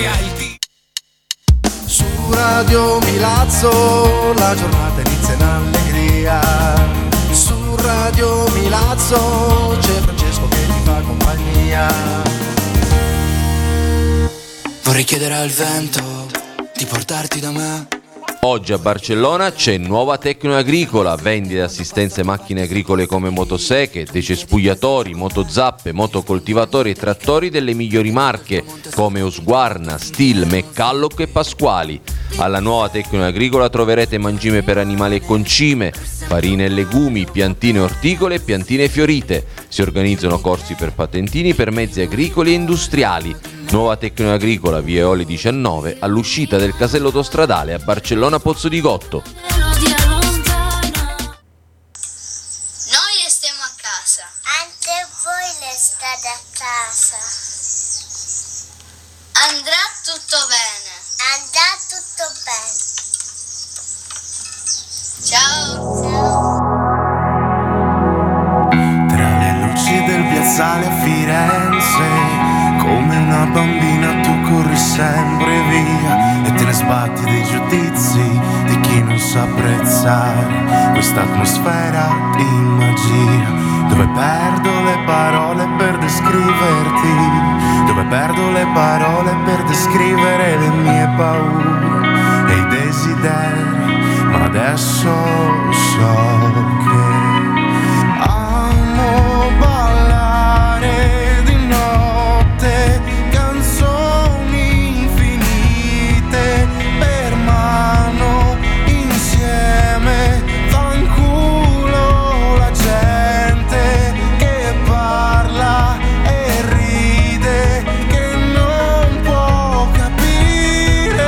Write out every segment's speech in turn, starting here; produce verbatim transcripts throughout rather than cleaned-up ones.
Su Radio Milazzo la giornata inizia in allegria. Su Radio Milazzo c'è Francesco che ti fa compagnia. Vorrei chiedere al vento di portarti da me. Oggi a Barcellona c'è Nuova Tecno Agricola, vendita assistenze macchine agricole come motoseche, decespugliatori, motozappe, motocoltivatori e trattori delle migliori marche come Husqvarna, Stihl, McCulloch e Pasquali. Alla Nuova Tecno Agricola troverete mangime per animali e concime, farine e legumi, piantine orticole e piantine fiorite. Si organizzano corsi per patentini per mezzi agricoli e industriali. Nuova Tecno Agricola, via Eoli diciannove, all'uscita del casello autostradale a Barcellona Pozzo di Gotto. Noi stiamo a casa. Anche voi restate a casa. Andrà tutto bene. Andrà tutto bene. Ciao. Ciao. Tra le luci del piazzale a Firenze, come una bambina tu corri sempre via e te ne sbatti dei giudizi di chi non sa apprezzare questa atmosfera di magia, dove perdo le parole per descriverti, dove perdo le parole per descrivere le mie paure e i desideri, ma adesso so che amo ballare di notte, canzoni infinite per mano insieme, fanculo la gente che parla e ride, che non può capire.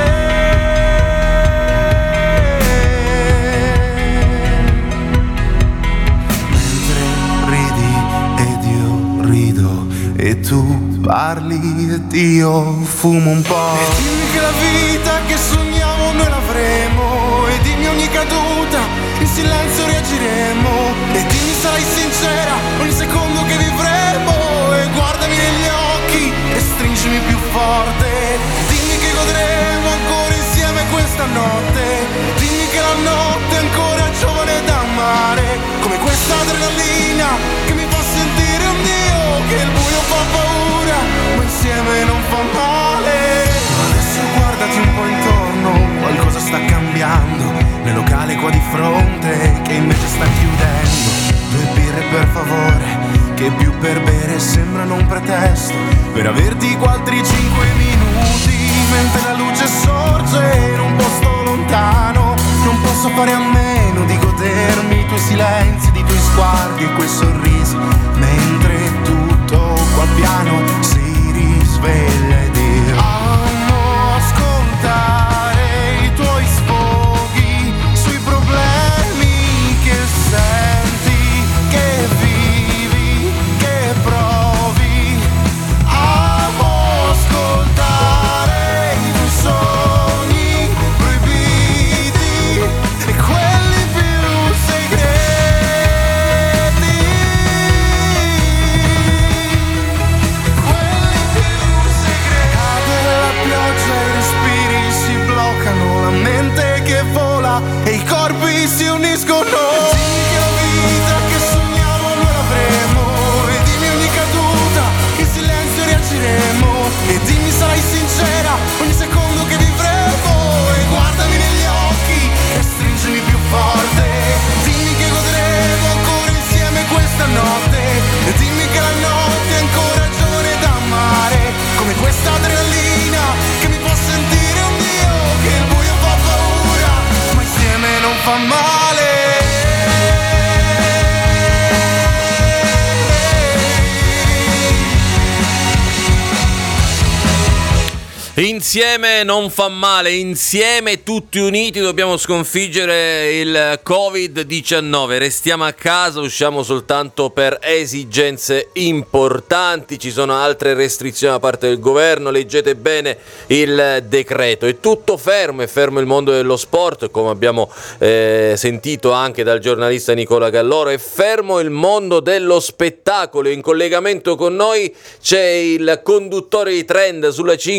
Mentre ridi ed io rido e tu parli ed io fumo un po'. E dimmi che la vita che sogniamo noi l'avremo, e dimmi ogni caduta in silenzio reagiremo, e dimmi sarai sincera ogni secondo che vivremo, e guardami negli occhi e stringimi più forte. Dimmi che godremo ancora insieme questa notte, dimmi che la notte è ancora giovane da amare, come questa adrenalina che mi fa sentire un dio, che il buio fa paura ma insieme non fa male. Adesso guardati un po' intorno, qualcosa sta cambiando nel locale qua di fronte che invece sta chiudendo. Due birre per favore, che più per bere sembrano un pretesto per averti qua altri cinque minuti, mentre la luce sorge in un posto lontano. Non posso fare a meno di godermi i tuoi silenzi, di tuoi sguardi e quei sorrisi, mentre tutto qua piano si risveglia ed io amo ascoltare i tuoi sfoghi sui problemi che senti, che vivi, che provi. Amo ascoltare i tuoi sogni proibiti e quelli più segreti, quelli più segreti. Cade la pioggia e i respiri si bloccano, la mente che vola e i corpi si uniscono. Dimmi che la vita che sogniamo noi l'avremo, e dimmi ogni caduta in silenzio reagiremo, e dimmi sarai sincera ogni secondo che vivremo, e guardami negli occhi e stringimi più forte. Dimmi che godremo ancora insieme questa notte, e dimmi che la notte è ancora giovane da amare, come questa adrenalina che mi fa sentire un dio, che il buio fa paura ma insieme non fa male. Insieme non fa male, insieme tutti uniti dobbiamo sconfiggere il covid diciannove. Restiamo a casa, usciamo soltanto per esigenze importanti, ci sono altre restrizioni da parte del governo, leggete bene il decreto. È tutto fermo, è fermo il mondo dello sport, come abbiamo eh, sentito anche dal giornalista Nicola Galloro, è fermo il mondo dello spettacolo. In collegamento con noi c'è il conduttore di Trend sulla cinque, il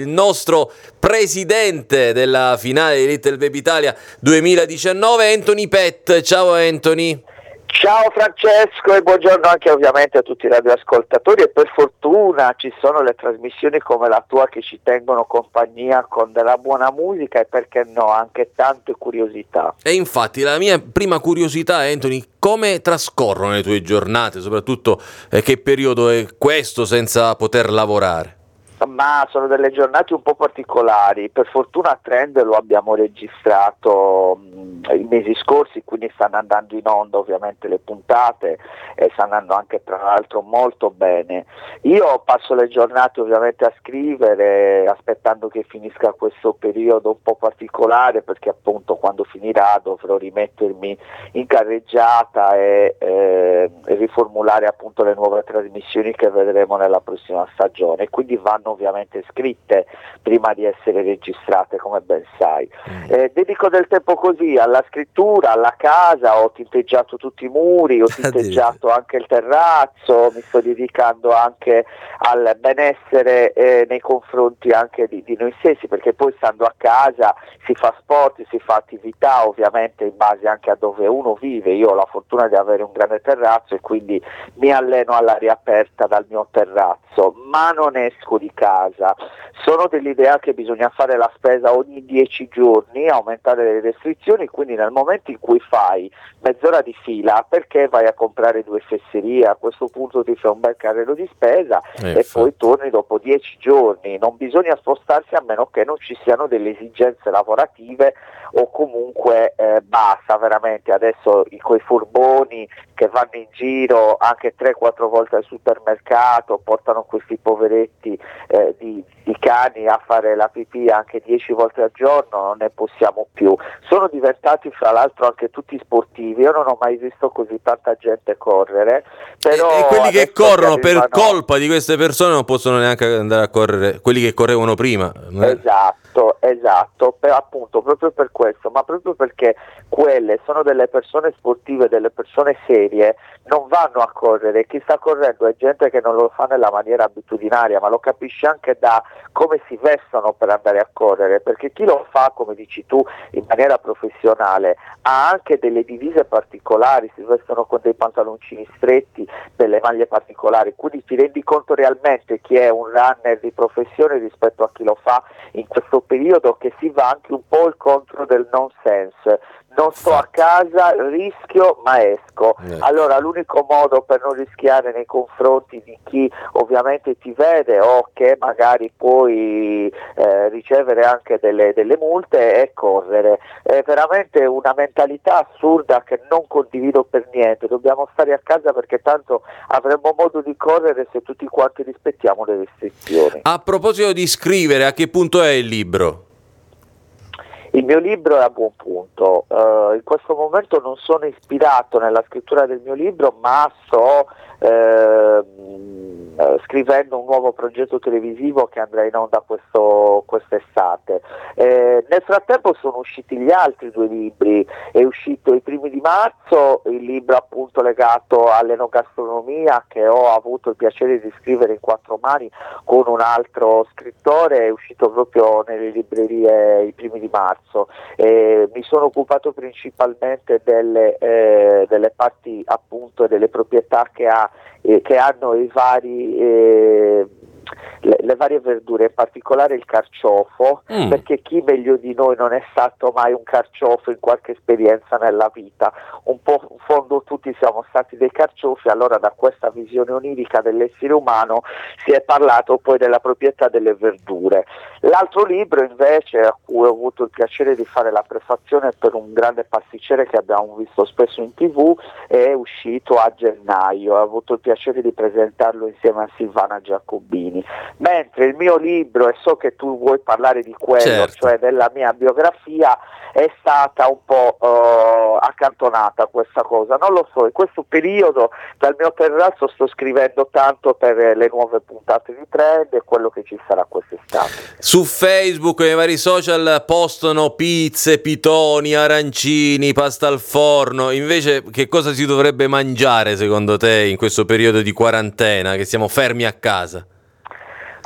nostro presidente della finale di Little Baby Italia duemiladiciannove, Anthony Pett. Ciao Anthony. Ciao Francesco e buongiorno anche ovviamente a tutti i radioascoltatori, e per fortuna ci sono le trasmissioni come la tua che ci tengono compagnia con della buona musica e, perché no, anche tante curiosità. E infatti la mia prima curiosità, Anthony, come trascorrono le tue giornate, soprattutto eh, che periodo è questo senza poter lavorare? Ma sono delle giornate un po' particolari. Per fortuna a Trend lo abbiamo registrato mh, i mesi scorsi, quindi stanno andando in onda ovviamente le puntate e stanno andando anche tra l'altro molto bene. Io passo le giornate ovviamente a scrivere, aspettando che finisca questo periodo un po' particolare, perché appunto quando finirà dovrò rimettermi in carreggiata e, eh, e riformulare appunto le nuove trasmissioni che vedremo nella prossima stagione, quindi vanno ovviamente scritte prima di essere registrate, come ben sai. Eh, dedico del tempo così alla scrittura, alla casa, ho tinteggiato tutti i muri, ho tinteggiato anche il terrazzo, mi sto dedicando anche al benessere eh, nei confronti anche di, di noi stessi, perché poi stando a casa si fa sport, si fa attività ovviamente in base anche a dove uno vive. Io ho la fortuna di avere un grande terrazzo e quindi mi alleno all'aria aperta dal mio terrazzo, ma non esco di casa. Sono dell'idea che bisogna fare la spesa ogni dieci giorni, aumentare le restrizioni, quindi nel momento in cui fai mezz'ora di fila, perché vai a comprare due fesserie? A questo punto ti fai un bel carrello di spesa eh, e poi torni dopo dieci giorni. Non bisogna spostarsi a meno che non ci siano delle esigenze lavorative, o comunque eh, basta veramente. Adesso i quei furboni che vanno in giro anche tre quattro volte al supermercato, portano questi poveretti eh, di, di cani a fare la pipì anche dieci volte al giorno, non ne possiamo più. Sono diventati fra l'altro anche tutti sportivi, io non ho mai visto così tanta gente correre, però e, e quelli che corrono che arrivano... per colpa di queste persone non possono neanche andare a correre, quelli che correvano prima. Esatto, esatto, per, appunto proprio per questo, ma proprio perché quelle sono delle persone sportive, delle persone serie, non vanno a correre. Chi sta correndo è gente che non lo fa nella maniera abitudinaria, ma lo capisce anche da come si vestono per andare a correre, perché chi lo fa, come dici tu, in maniera professionale ha anche delle divise particolari, si vestono con dei pantaloncini stretti, delle maglie particolari, quindi ti rendi conto realmente chi è un runner di professione rispetto a chi lo fa in questo periodo, che si va anche un po' il contro del nonsense. Non sto a casa, rischio ma esco. Allora l'unico modo per non rischiare nei confronti di chi ovviamente ti vede o che magari puoi eh, ricevere anche delle, delle multe è correre. È veramente una mentalità assurda che non condivido per niente. Dobbiamo stare a casa perché tanto avremo modo di correre se tutti quanti rispettiamo le restrizioni. A proposito di scrivere, a che punto è il libro? Il mio libro è a buon punto, uh, in questo momento non sono ispirato nella scrittura del mio libro, ma sto uh, scrivendo un nuovo progetto televisivo che andrà in onda questo, quest'estate. Eh, nel frattempo sono usciti gli altri due libri, è uscito i primi di marzo il libro appunto legato all'enogastronomia, che ho avuto il piacere di scrivere in quattro mani con un altro scrittore, è uscito proprio nelle librerie i primi di marzo. Eh, mi sono occupato principalmente delle, eh, delle parti appunto e delle proprietà che, ha, eh, che hanno i vari eh, le, le varie verdure, in particolare il carciofo, mm. perché chi meglio di noi non è stato mai un carciofo in qualche esperienza nella vita? Un po' in fondo tutti siamo stati dei carciofi, allora da questa visione onirica dell'essere umano si è parlato poi della proprietà delle verdure. L'altro libro invece, a cui ho avuto il piacere di fare la prefazione per un grande pasticcere che abbiamo visto spesso in tv, è uscito a gennaio, ho avuto il piacere di presentarlo insieme a Silvana Giacobini, mentre il mio libro, e so che tu vuoi parlare di quello, certo, cioè della mia biografia, è stata un po' uh, accantonata questa cosa, non lo so, in questo periodo dal mio terrazzo sto scrivendo tanto per le nuove puntate di Trend e quello che ci sarà quest'estate. Su Facebook e nei vari social postano pizze, pitoni, arancini, pasta al forno. Invece che cosa si dovrebbe mangiare secondo te in questo periodo di quarantena, che siamo fermi a casa?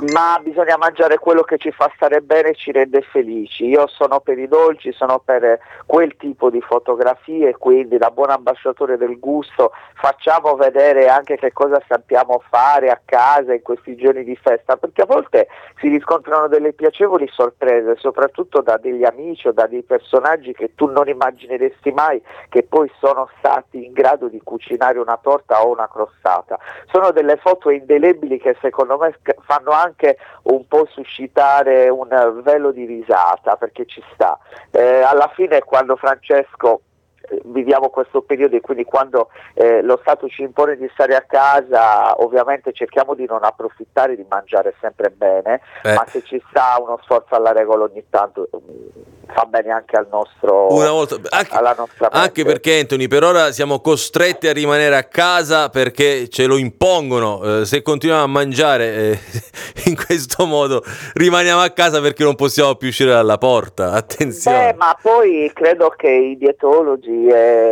ma bisogna mangiare quello che ci fa stare bene e ci rende felici. Io sono per i dolci, sono per quel tipo di fotografie, quindi da buon ambasciatore del gusto facciamo vedere anche che cosa sappiamo fare a casa in questi giorni di festa, perché a volte si riscontrano delle piacevoli sorprese, soprattutto da degli amici o da dei personaggi che tu non immagineresti mai che poi sono stati in grado di cucinare una torta o una crostata. Sono delle foto indelebili che secondo me fanno anche un po' suscitare un velo di risata, perché ci sta. Eh, alla fine, quando Francesco eh, viviamo questo periodo, e quindi quando eh, lo Stato ci impone di stare a casa, ovviamente cerchiamo di non approfittare di mangiare sempre bene, eh. ma se ci sta uno sforzo alla regola ogni tanto fa bene anche al nostro una volta anche, alla nostra anche perché Anthony, per ora siamo costretti a rimanere a casa perché ce lo impongono. Eh, se continuiamo a mangiare eh, in questo modo rimaniamo a casa perché non possiamo più uscire dalla porta. Attenzione. Beh, ma poi credo che i dietologi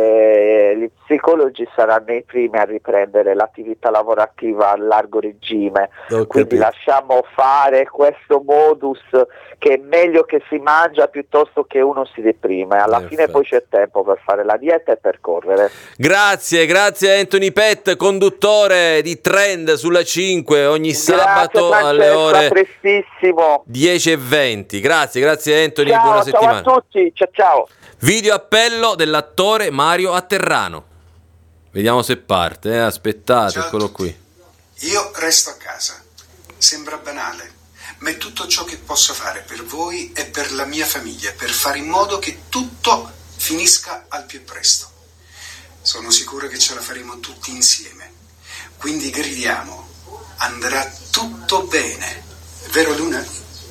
e gli psicologi saranno i primi a riprendere l'attività lavorativa a largo regime. Ho quindi capito. lasciamo fare questo modus che è meglio che si mangia piuttosto che uno si deprime. Alla Perfetto. fine poi c'è tempo per fare la dieta e per correre. Grazie, grazie Anthony Pett, conduttore di Trend sulla cinque ogni sabato Grazie, alle ore a prestissimo. dieci e venti. Grazie, grazie Anthony, Ciao, buona ciao settimana. a tutti, ciao ciao. Video appello dell'attore Mario Atterrano. Vediamo se parte, eh? Aspettate, Ciao a eccolo tutti. qui. Io resto a casa. Sembra banale, ma è tutto ciò che posso fare per voi e per la mia famiglia, per fare in modo che tutto finisca al più presto. Sono sicuro che ce la faremo tutti insieme. Quindi gridiamo, andrà tutto bene. Vero Luna?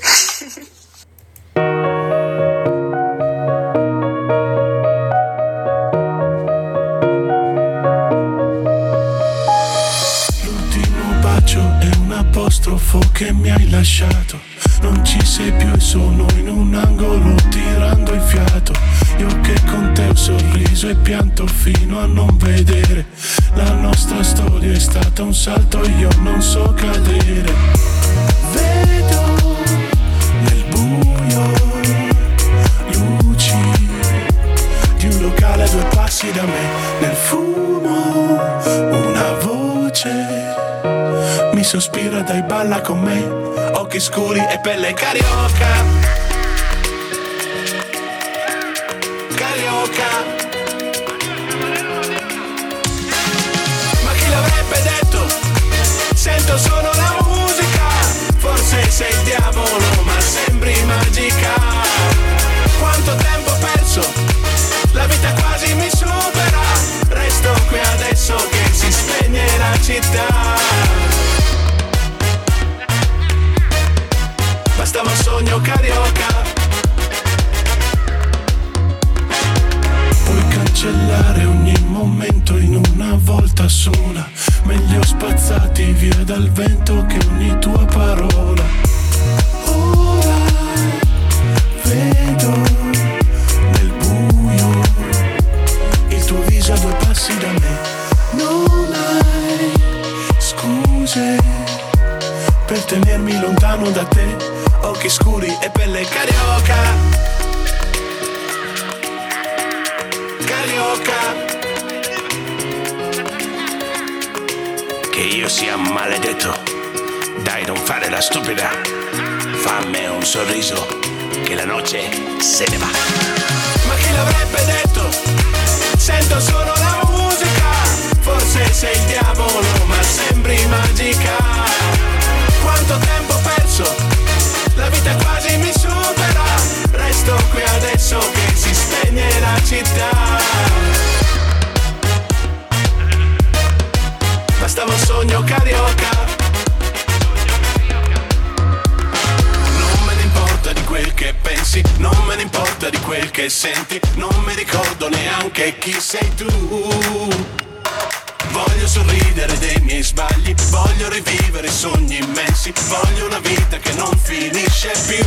Apostrofo che mi hai lasciato, non ci sei più e sono in un angolo tirando il fiato. Io che con te ho sorriso e pianto fino a non vedere. La nostra storia è stata un salto e io non so cadere. Vedo nel buio luci di un locale a due passi da me. Nel fumo una voce mi sospira, dai balla con me. Occhi scuri e pelle carioca. Carioca. Ma chi l'avrebbe detto? Sento solo la musica. Forse sei il diavolo ma sembri magica. Quanto tempo perso, la vita quasi mi supera. Resto qui adesso che si spegne la città. Bastava un sogno carioca. Puoi cancellare ogni momento in una volta sola. Meglio spazzati via dal vento che ogni tua parola. Ora vedo nel buio il tuo viso a due passi da me. Non hai scuse per tenermi lontano da te. Occhi scuri e pelle carioca. Carioca. Che io sia maledetto. Dai, non fare la stupida. Fammi un sorriso che la noce se ne va. Ma chi l'avrebbe detto? Sento solo la musica. Forse sei il diavolo ma sembri magica. Quanto tempo perso, la vita quasi mi supera. Resto qui adesso che si spegne la città. Bastava un sogno carioca. Non me ne importa di quel che pensi, non me ne importa di quel che senti. Non mi ricordo neanche chi sei tu. Voglio sorridere dei miei sbagli, voglio rivivere sogni immensi, voglio una vita che non finisce più.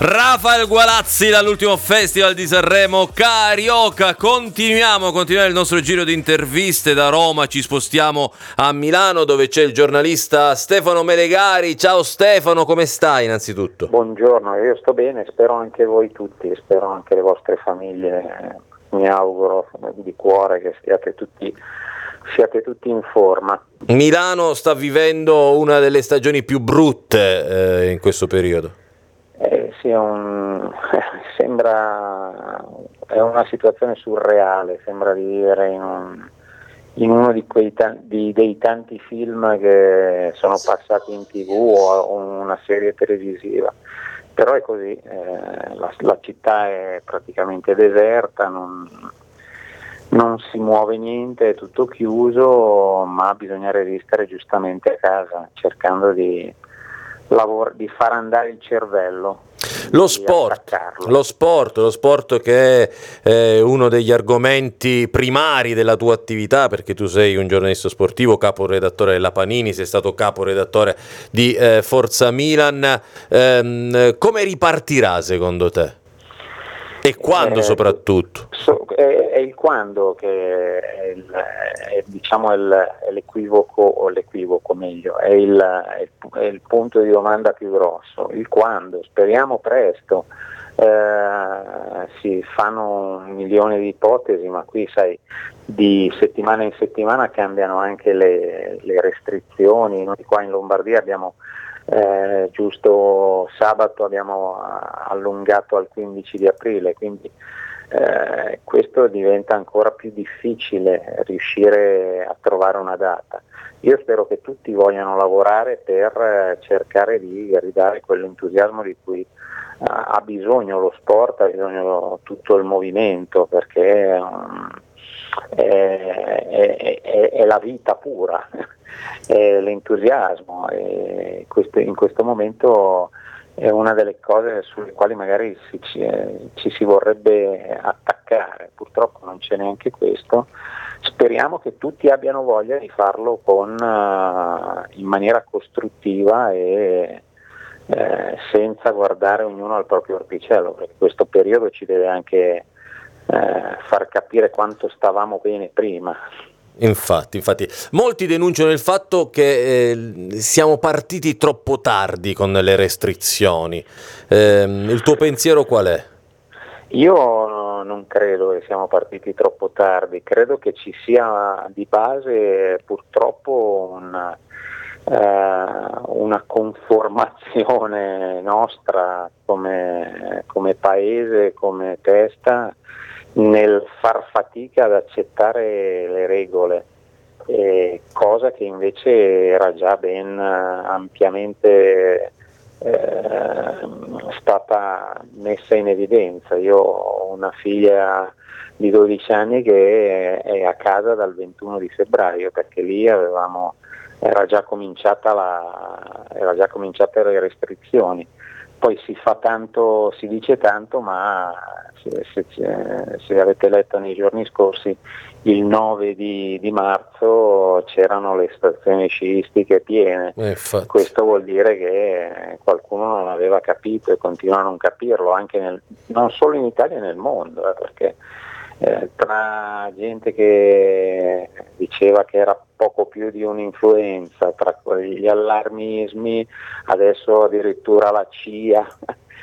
Rafael Gualazzi dall'ultimo Festival di Sanremo Carioca. Continuiamo, continuiamo il nostro giro di interviste. Da Roma ci spostiamo a Milano, dove c'è il giornalista Stefano Melegari. Ciao Stefano, come stai innanzitutto? Buongiorno, io sto bene, spero anche voi tutti, spero anche le vostre famiglie. Mi auguro di cuore che stiate tutti, siate tutti in forma. Milano sta vivendo una delle stagioni più brutte eh, in questo periodo. Eh, sì, è un, sembra è una situazione surreale, sembra di vivere in, un, in uno di quei ta- di, dei tanti film che sono passati in tv o una serie televisiva, però è così, eh, la, la città è praticamente deserta, non, non si muove niente, è tutto chiuso, ma bisogna resistere giustamente a casa, cercando di lavoro, di far andare il cervello. Lo sport, lo sport, lo sport che è eh, uno degli argomenti primari della tua attività, perché tu sei un giornalista sportivo, caporedattore della Panini, sei stato caporedattore di eh, Forza Milan. Ehm, come ripartirà secondo te? E quando eh, soprattutto? So, è, è il quando che è, il, è, diciamo è, il, è l'equivoco, o l'equivoco meglio, è il, è, è il punto di domanda più grosso. Il quando, speriamo presto. Eh, si fanno un milione di ipotesi, ma qui sai, di settimana in settimana cambiano anche le, le restrizioni. Noi qua in Lombardia abbiamo Eh, giusto sabato abbiamo allungato al quindici di aprile, quindi eh, questo diventa ancora più difficile riuscire a trovare una data. Io spero che tutti vogliano lavorare per cercare di ridare quell'entusiasmo di cui eh, ha bisogno lo sport, ha bisogno tutto il movimento, perché um, è, è, è, è la vita pura. Eh, l'entusiasmo, e questo, in questo momento è una delle cose sulle quali magari si, ci, eh, ci si vorrebbe attaccare. Purtroppo non c'è neanche questo. Speriamo che tutti abbiano voglia di farlo con, uh, in maniera costruttiva e eh, senza guardare ognuno al proprio orticello, perché questo periodo ci deve anche eh, far capire quanto stavamo bene prima. Infatti, infatti, molti denunciano il fatto che eh, siamo partiti troppo tardi con le restrizioni. Eh, il tuo pensiero qual è? Io non credo che siamo partiti troppo tardi, credo che ci sia di base purtroppo una, eh, una conformazione nostra come, come paese, come testa, nel far fatica ad accettare le regole, eh, cosa che invece era già ben ampiamente eh, stata messa in evidenza. Io ho una figlia di dodici anni che è, è a casa dal ventuno di febbraio, perché lì avevamo, era già cominciata la, era già cominciate le restrizioni. Poi si fa tanto, si dice tanto, ma se, se, se avete letto nei giorni scorsi, il nove di, di marzo c'erano le stazioni sciistiche piene. Eh, Questo vuol dire che qualcuno non aveva capito e continua a non capirlo, anche nel, non solo in Italia, nel mondo, eh, perché eh, tra gente che diceva che era poco più di un'influenza, tra gli allarmismi, adesso addirittura la C I A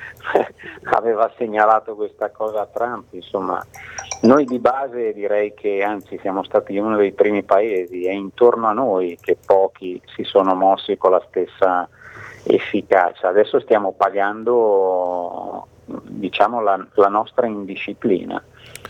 aveva segnalato questa cosa a Trump. Insomma, noi di base direi che anzi siamo stati uno dei primi paesi, è intorno a noi che pochi si sono mossi con la stessa efficacia. Adesso stiamo pagando, diciamo, la, la nostra indisciplina.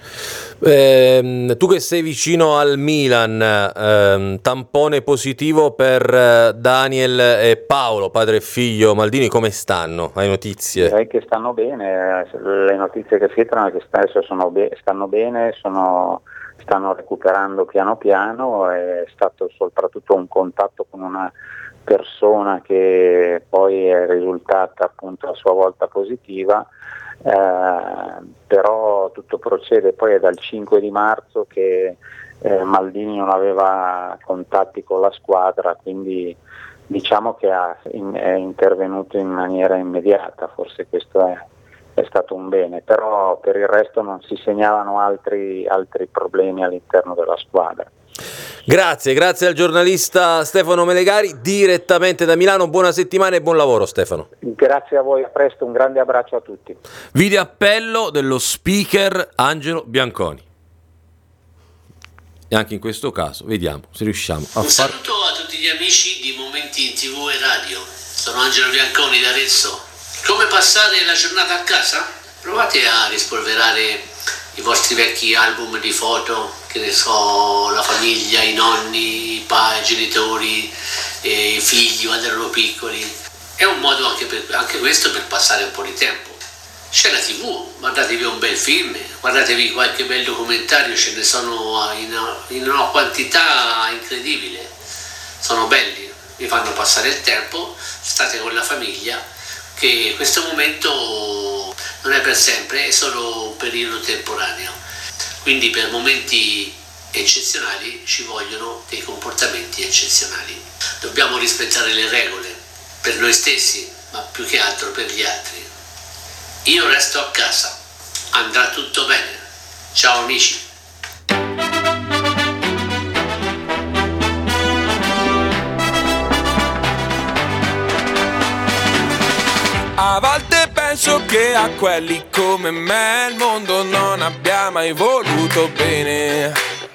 Eh, tu che sei vicino al Milan, eh, tampone positivo per eh, Daniel e Paolo, padre e figlio Maldini, come stanno? Hai notizie? Direi che stanno bene, le notizie che filtrano è che adesso sono be- stanno bene, sono, stanno recuperando piano piano, è stato soprattutto un contatto con una persona che poi è risultata appunto a sua volta positiva. Eh, però tutto procede. Poi è dal cinque di marzo che eh, Maldini non aveva contatti con la squadra, quindi diciamo che ha, in, è intervenuto in maniera immediata. Forse questo è stato un bene, però per il resto non si segnalano altri, altri problemi all'interno della squadra. Grazie, grazie al giornalista Stefano Melegari direttamente da Milano. Buona settimana e buon lavoro, Stefano. Grazie a voi, a presto, un grande abbraccio a tutti. Video appello dello speaker Angelo Bianconi. E anche in questo caso vediamo se riusciamo a un far... saluto a tutti gli amici di Momenti in tivù e radio. Sono Angelo Bianconi da Arezzo. Come passare la giornata a casa? Provate a rispolverare i vostri vecchi album di foto, che ne so, la famiglia, i nonni, i padri, i genitori, eh, i figli quando erano piccoli. È un modo anche, per, anche questo per passare un po' di tempo. C'è la tivù, guardatevi un bel film, guardatevi qualche bel documentario, ce ne sono in, in una quantità incredibile. Sono belli, vi fanno passare il tempo, state con la famiglia, che questo momento non è per sempre, è solo un periodo temporaneo. Quindi per momenti eccezionali ci vogliono dei comportamenti eccezionali. Dobbiamo rispettare le regole per noi stessi, ma più che altro per gli altri. Io resto a casa, andrà tutto bene. Ciao amici. A volte penso che a quelli come me il mondo non abbia mai voluto bene.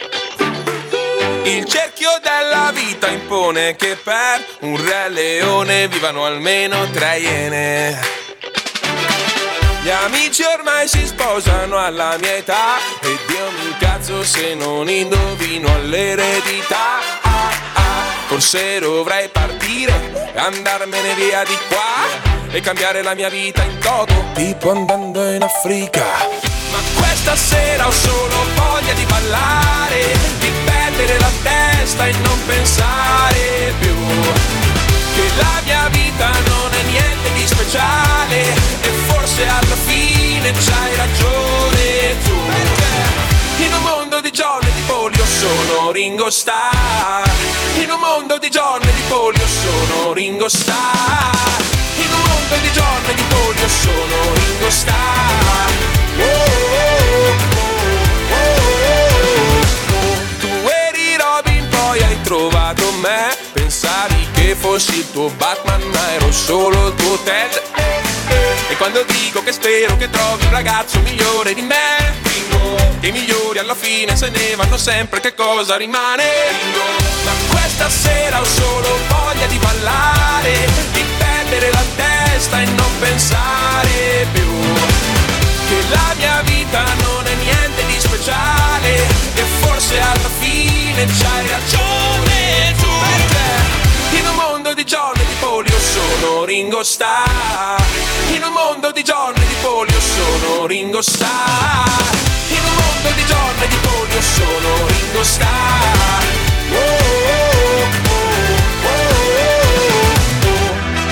Il cerchio della vita impone che per un re leone vivano almeno tre iene. Gli amici ormai si sposano alla mia età ed io mi incazzo se non indovino all'eredità. Ah, ah, forse dovrei partire, andarmene via di qua e cambiare la mia vita in toto, tipo andando in Africa. Ma questa sera ho solo voglia di ballare, di perdere la testa e non pensare più che la mia vita non è niente di speciale e forse alla fine c'hai ragione tu. Perché in un mondo di John e di Polio sono Ringo Starr, in un mondo di John e di Polio sono Ringo Starr, in un mondo di John e di Polio sono Ringo Starr. Oh, oh, oh, oh, oh. Tu eri Robin, poi hai trovato me, pensavi che fossi il tuo Batman ma ero solo il tuo Ted. E quando dico che spero che trovi un ragazzo migliore di me, che i migliori alla fine se ne vanno sempre, che cosa rimane? Ma questa sera ho solo voglia di ballare, di perdere la testa e non pensare più che la mia vita non è niente di speciale e forse alla fine c'hai ragione tu. Perché in un mondo di John e di Polio sono Ringo Starr, in un mondo di John e di Polio sono Ringo Starr, in un mondo di John e di Polio sono Ringo Starr. Oh, oh, oh, oh, oh, oh.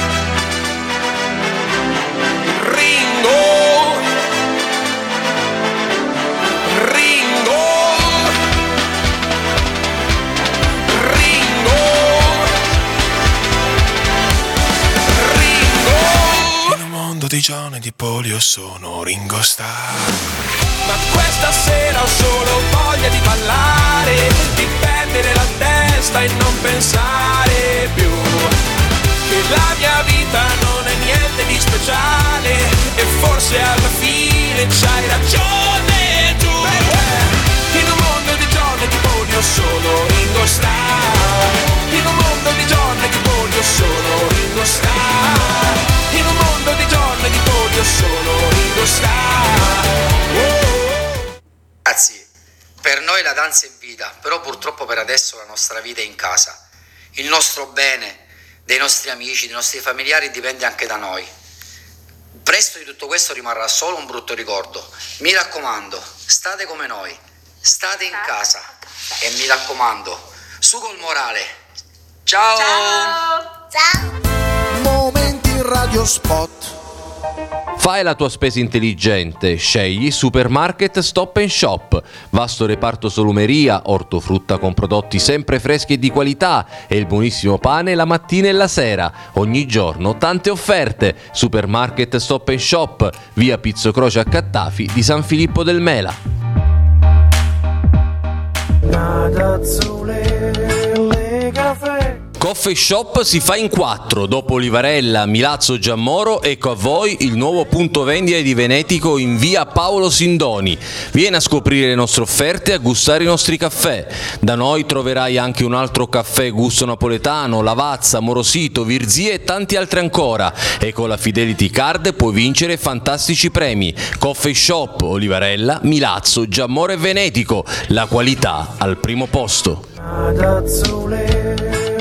Ringo, Ringo, Ringo, Ringo. In un mondo di John e di Polio sono Ringo Starr. Ma questa sera ho solo voglia di ballare, di perdere la testa e non pensare più che la mia vita non è niente di speciale e forse alla fine c'hai ragione tu. Perché in un mondo di John e di Polio sono Ringo Starr, in un mondo di John e di Polio sono Ringo Starr, in un mondo di John e di Polio sono Ringo Starr. Oh. Ragazzi, per noi la danza è vita, però purtroppo per adesso la nostra vita è in casa. Il nostro bene, dei nostri amici, dei nostri familiari dipende anche da noi. Presto di tutto questo rimarrà solo un brutto ricordo. Mi raccomando, state come noi, state in casa e mi raccomando, su col morale. Ciao! Ciao! Ciao! Momenti Radio Spot. Fai la tua spesa intelligente, scegli Supermarket Stop and Shop, vasto reparto salumeria, ortofrutta con prodotti sempre freschi e di qualità e il buonissimo pane la mattina e la sera, ogni giorno tante offerte. Supermarket Stop and Shop, via Pizzo Croce a Cattafi di San Filippo del Mela. Coffee Shop si fa in quattro, dopo Olivarella, Milazzo, Giammoro, ecco a voi il nuovo punto vendita di Venetico in via Paolo Sindoni. Vieni a scoprire le nostre offerte e a gustare i nostri caffè. Da noi troverai anche un altro caffè gusto napoletano, Lavazza, Morosito, Virzì e tanti altri ancora. E con la Fidelity Card puoi vincere fantastici premi. Coffee Shop, Olivarella, Milazzo, Giammoro e Venetico. La qualità al primo posto.